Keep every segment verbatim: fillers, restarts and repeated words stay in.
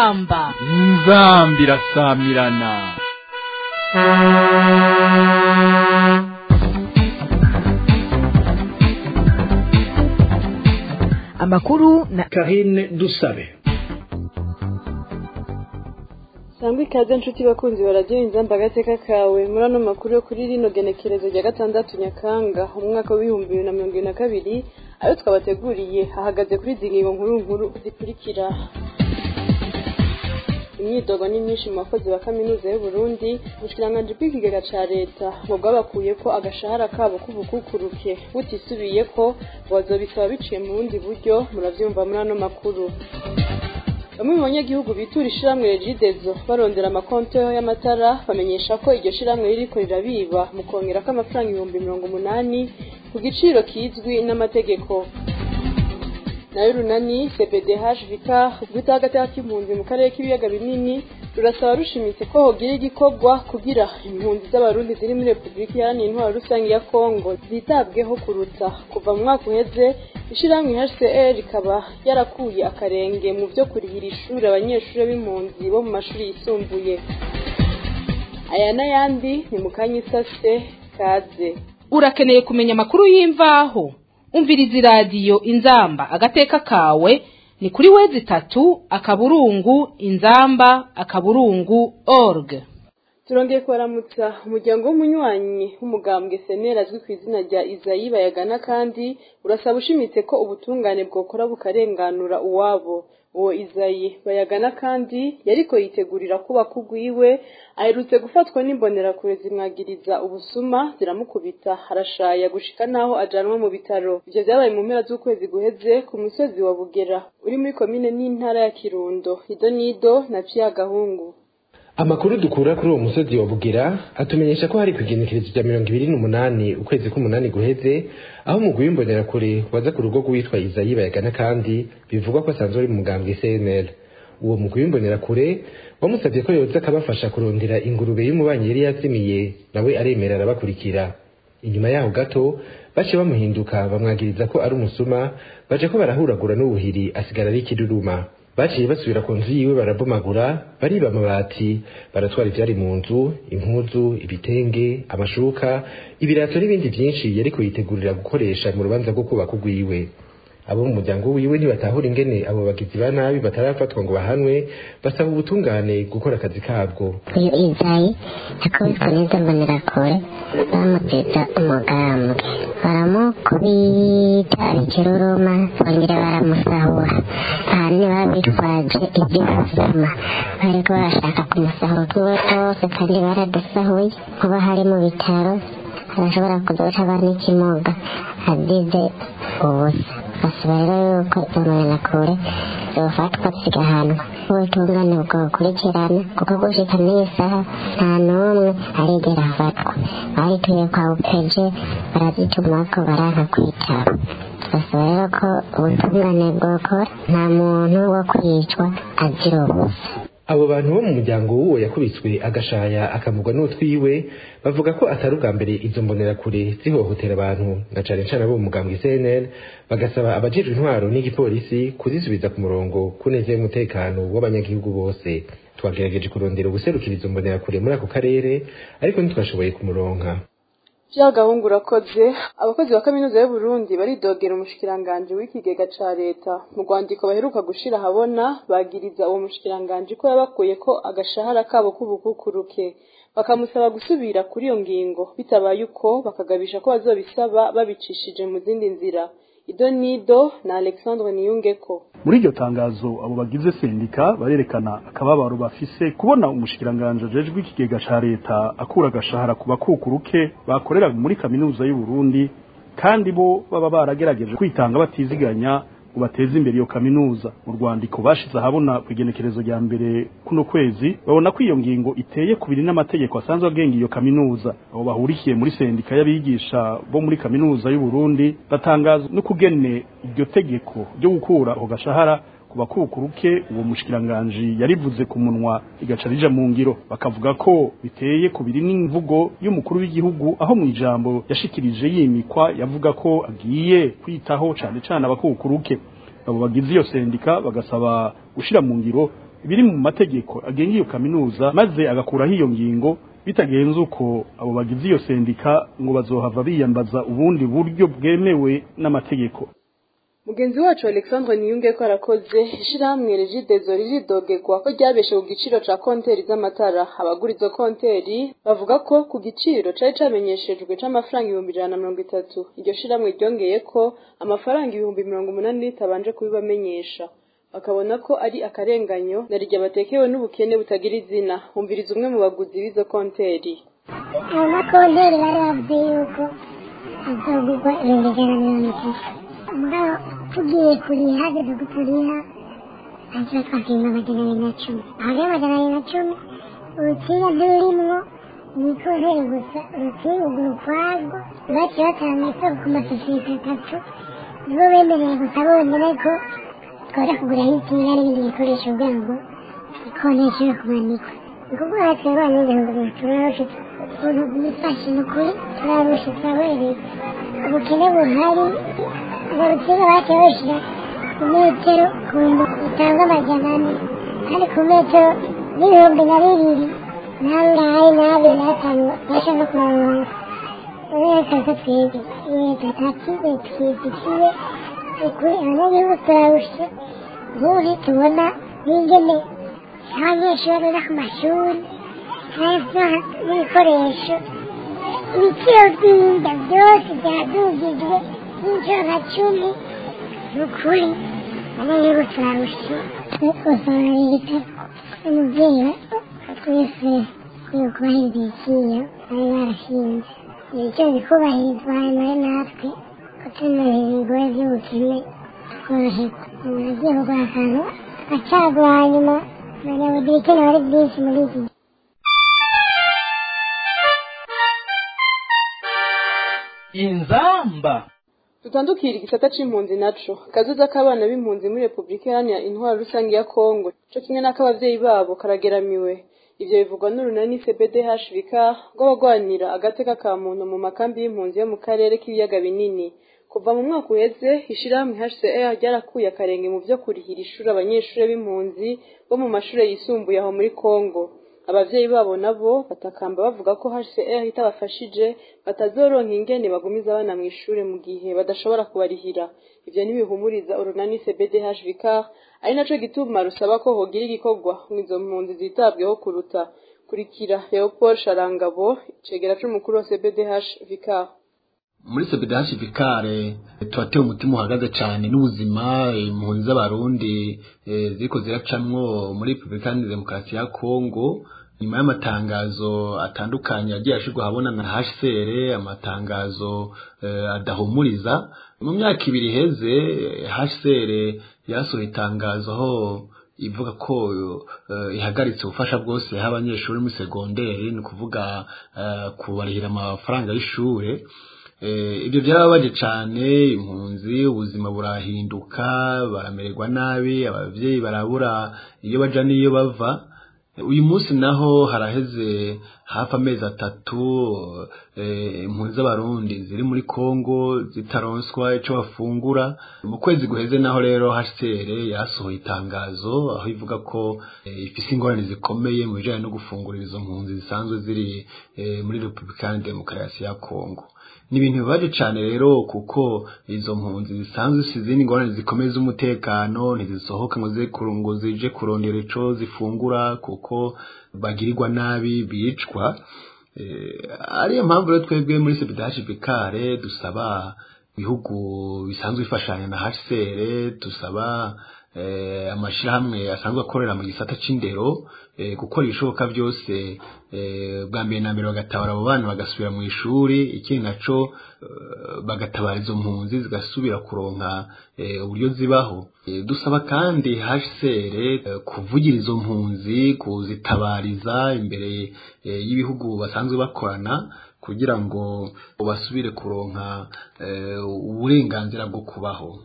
inzamba inzamba irasamirana. Amakuru na Karine Dusabe. Sangwa ikaze nshuti bakunzi baradiyo inzamba agateka kawe muri ano makuru yo kuri rino genekerezo rya gatandatu Nyakanga umwaka w'ibihumbi bibiri na mirongo ibiri na kabiri ayo twabateguriye hahagaze kuri izi ngingo nkuru nkuru zikurikira. Imyidogo ni myinshi mu bakozi ba kaminuza y'u Burundi ubushikiranganje bw'ikigega ca leta ngo bwabakuye ko agashahara kabo k'ubukukuruke butisubiye ko bazobisaba biciye mu bundi buryo muravyumva muri ano makuru. Bamwe mu banyagihugu bitura ishiramwe Regidezo barondera amakonto y'amatara bamenyesha ko iryo shiramwe ririko rirabiba mu kongera ko amafaranga ibihumbi mirongo umunani ku giciro kizwi n'amategeko. Nayo runani C P D H Vicar rwita hagati y'impunzi mu karere k'ibiyaga binini rurasaba rushimitse ko hogira igikorwa kugira impunzi z'abarundi ziri muri Republika Iharanira Intwaro Rusange ya Kongo zitabweho kuruta. Kuva mu mwaka uheze ishiramwe H C R rikaba yarakuye akarenge mu byo kurihira ishuri abanyeshuri b'impunzi bo mu mashuri yisumbuye. Aya n'ayandi ni mu kanyisase kaze. Urakeneye kumenya amakuru y'imvaho? Umviriza radio Inzamba agateka kawe ni kuri wezi tatu akaburungu inzamba akaburungu org. Turongeye kubaramutsa umuryango w'umunywanyi w'umugambwe Senera azwi ku izina rya Izayi Bayagana kandi urasaba ushimitse ko ubutungane bwokora bukarenganura uwabo. Uwo Izayi Bayagana kandi yariko yitegurira kuba kugwiwe aherutse gufatwa n'imbonera kure zimwagiriza ubusuma ziramukubita harashaya gushika naho ajanwa mu bitaro. Ivyo vyabaye mu mpera z'ukwezi guheze ku musozi wa Bugera uri muri komine n'intara ya Kirundo. Ido nido na Pia Gahungu. Amakuru dukura kuri uwo musozi wa Bugera atumenyesha ko hari kwigenekerezo rya mirongo ibiri n'umunani ukwezi k'umunani guheze aho umugwi w'imbonera kure waza ku rugo rwitwa Izayi Bayagana kandi bivugwa ko asanzwe ari mu mugambwe C N L. Uwo mugwi w'imbonera kure wamusabye ko yoza akabafasha kurondera ingurube y'umubanyi yari yazimiye nawe aremera arabakurikira. Inyuma yaho gato bace bamuhinduka bamwagiriza ko ari umusuma baje ko barahuragura n'ubuhiri asigara ari ikiruruma. Baciye basubira ku nzu yiwe barabomagura bariba amabati baratwara ivyari mu nzu impuzu ibitenge amashuka ibirato n'ibindi vyinshi yariko yitegurira gukoresha mu rubanza rwo kubaka ugwiwe. Abo mu muryango wiwe ntibatahura ingene abo bagizi ba nabi batarafatwa ngo bahanwe basaba ubutungane gukora akazi kabwo. Uyu Izayi akubiswe neza mbonera kure bamuteza umugambwe baramukubita ikiruruma bongera baramusahura ahanini babitwaje iby'ubuzima bariko barashaka kumusahura utwiwe twose kandi baradusahuye kuba hari mu bitaro arashobora kuzoca abana ikimuga azize ubusa. Basaba rero yuko imbonera kure zofatwa zigahanwa ubutungane bwokurikirana kuko gushika n'isaha nta n'umwe arigera afatwa. Barituye kwa upeje barazitumako baranka kwitaba. Basaba rero ko ubutungane bwokora nta muntu wo kwicwa azira ubusa. Abo bantu bo mu muryango w'uwo yakubitswe agashaya akamugwa n'utwiwe bavuga ko atari ubwa mbere izo mbonera kure zihohotera abantu na cane cane abo mu mugambwe C N L bagasaba abajejwe intwaro n'igipolisi kuzisubiza ku murongo kuneze umutekano w'abanyagihugu bose. Twagerageje kurondera ubuserukira izo mbonera kure muri ako karere ariko ntitwashoboye kumuronka. Pia Gahungu urakoze. Abakozi ba kaminuza y'u Burundi baridogera umushikiranganje w'ikigega ca leta mu rwandiko baheruka gushira habona bagiriza uwo mushikiranganje ko yabakuye ko agashahara kabo k'ubukukuruke bakamusaba gusubira kuri iyo ngingo bitabaye uko bakagabisha ko bazobisaba babicishije mu zindi nzira. Ido nido na Alexandre Niyungeko. Muri iryo tangazo abo bagize sendika barerekana akababaro bafise kubona umushikiranganje ajejwe ikigega ca leta akura agashahara kuba kukuruke bakorera muri kaminuza y'u Burundi kandi bo baba baragerageje kwitanga batiziganya ngo bateze imbere iyo kaminuza. Mu rwandiko bashize ahabona kwigenekerezo rya mbere kuno kwezi babona ko iyo ngingo iteye kubiri n'amategeko asanzwe agenga iyo kaminuza. Abo bahurikiye muri sendika y'abigisha bo muri kaminuza y'u Burundi batangaza no kugene iryo tegeko ryo gukura ako gashahara kuba kukuruke uwo mushikiranganje yarivuze ku munwa igaca rija mu ngiro. Bakavuga ko biteye kubiri n'imvugo y'umukuru w'igihugu aho mu ijambo yashikirije yimikwa yavuga ko agiye kwitaho cyane cyane abakukuruke. Abo bagize iyo sendika bagasaba gushira mu ngiro biri mu mategeko agenga iyo kaminuza maze agakuraho iyo ngingo bitagenze uko abo bagize iyo sendika ngo bazohava biyambaza ubundi buryo bwemewe n'amategeko. Mugenzi wacu Alexandre Niyunge ko arakoze ishirahamwe Regidezo riridogegwa ko ryabeshe ku giciro ca konteri z'amatara. Abagura izo konteri bavuga ko ku giciro cari camenyeshejwe c'amafaranga ibihumbi ijana na mirongo itatu iryo shirahamwe ryongeye ko amafaranga ibihumbi mirongo umunani ritabanje kubibamenyesha, bakabona ko ari akarenganyo na rirya batekewe n'ubukene butagira izina. Humviriza umwe mu baguzi b'izo konteri. Amakonteri bari bavuze yuko azogurwa ibihumbi ijana na mirongo itatu mugabo tugiye kuriha hageze guturiha aza twakimba amajana abiri na cumi aho rero amajana abiri na cumi urutsinga nturimwo ni konteri gusa, urutsinga ugura ukwarwo baciye batanga isoko ku masosiyete atatu nibo bemereye gusa bonyine ko twara kuguraho insinga n'ibindi bikoresho kugira ngo ikonteri ishobore kumanikwa. ni kuvuga ati abana b'ibihumbi turarushe ukuntu bifashe ni ukuri turarushe turabereye ubukene buhari. ubwo rutsinga baciye bashyira ku metero ku bihumbi bitanga amajana ane kandi ku metero n'ibihumbi na bibiri n'angahe n'abiri n'atanu basha no kuronka. reka ko twebwe leta ntakize twizikiye ukuri abanyagihugu turarushe. nk'ubu tubona n'ingene abanyeshuri bajya ku mashuri n'ibikoresho ibiciro by'inda byose byadugijwe n'inshuro nka cumi. ni ukuri abanyagihugu turarushe. usanga leta umubyeyi twese kwiye kubahiriza ibiciro bari barashinze. ibiciro bikubahirizwa hanyuma natwe ko tunareba ibigoye by'ubukene tworoherwa. umuntu agiye kugura akantu acagura hanyuma abanyabugira ibikenewe ari byinshi muri iki gihe. Inzamba. Tutandukira igisata c'impunzi naco kazoza k'abana b'impunzi muri Republika Iharanira Intwaro Rusange ya Kongo co kimwe n'akabavyeyi babo karageramiwe. Ivyo bivugwa n'urunani C B D H V K rw'abagwanira agateka ka muntu mu makambi y'impunzi yo mu karere k'ibiyaga binini. Kuva mu mwaka uheze ishirahamwe H C R ryarakuye akarenge mu vyo kurihira ishuri abanyeshuri b'impunzi bo mu mashure yisumbuye aho muri Kongo. Abavyeyi babo nabo batakamba bavuga ko H C R itabafashije batazoronka ingene bagumiza abana mu ishure mu gihe badashobora kubarihira. Ivyo nibihumuriza urunani C B D H V K ari naco gituma rusaba ko hogira igikorwa mwizo mpunzi zitabweho kuruta. Kurikira Leopold Sharangabo cegera c'umukuru wa C B D H V K. muri C B D H V K turateye umutima uhagaze cyane n'ubuzima impunzi z'abarundi ziko ziracamwo muri Republika Iharanira Demokarasi ya Kongo nyuma y'amatangazo atandukanye agiye ashirwa habona na H C R, amatangazo adahumuriza. mu myaka ibiri heze H C R yasohoye itangazo aho ivuga ko uh, ihagaritse ubufasha bwose y'abanyeshuri muri segonderi, ni kuvuga uh, kubarihira amafaranga y'ishure. Eh, ibyo byarabaje cyane, impunzi ubuzima burahinduka, baramererwa nabi, abavyeyi barabura iyo baja niyo bava. Uyu munsi naho haraheze hafi amezi atatu eh, impunzi z'abarundi ziri muri Kongo zitaronswa ico bafungura. Mu kwezi guheze naho rero H C R yasohoye itangazo aho ivuga ko eh, ifise ingorane zikomeye mu bijanye no gufungurira izo mpunzi zisanzwe ziri eh, muri Republika Iharanira Demokarasi ya Kongo. Ni ibintu bibaje cyane rero kuko izo mpunzi zisanzwe sizini ingorane zikomeye z'umutekano, ntizisohoka ngo ze kurungo zije kurondera ico zifungura kuko bagirirwa nabi bicwa. Eh, ariyo mpamvu rero twebwe muri C B D H V K dusaba bihugu bisanzwe bifashanya na H C R, dusaba eh, amashirahamwe asanzwe akorera mu gisata c'indero eh, gukora ibishoboka byose eh, bwa mbere na mbere bagatabara abo bana bagasubira mu ishuri, ikindi naco eh, bagatabara izo mpunzi zigasubira kuronka eh, uburyo zibaho. Eh, dusaba kandi H C R eh, kuvugira izo mpunzi, kuzitabariza imbere eh, y'ibihugu basanzwe bakorana kugira ngo basubire kuronka eh, uburenganzira bwo kubaho.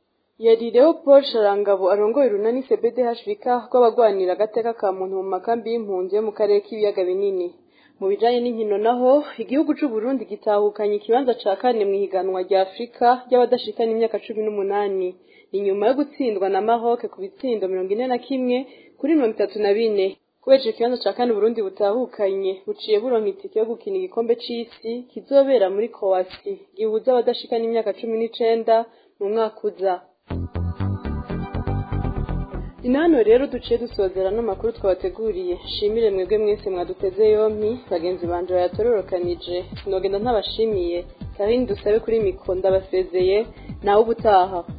Yari Leopold Sharangabo arongoye urunani C B D H V K rw'abagwanira agateka ka muntu mu makambi y'impunzi yo mu karere k'ibiyaga binini. mu bijanye n'inkino naho igihugu c'u Burundi gitahukanye ikibanza ca kane mu higanwa rya Afrika ry'abadashikana imyaka cumi n'umunani inyuma yo gutsindwa na Maroc ku bitsindo mirongo ine na kimwe kuri mirongo itatu na bine. Kubera ikibanza ca kane Burundi butahukanye buciye buronka itike yo gukina igikombe c'isi kizobera muri Croatia gihuza abadashikana imyaka cumi n'icenda mu mwaka uza. Inano rero duciye dusozera n'amakuru twabateguriye. Shimire mwebwe mwese mwaduteze yompi, bagenzi banje bayatororokanije. Sinogenda ntabashimiye. Karine dusabe kuri mikro ndabasezeye nawe ubutaha.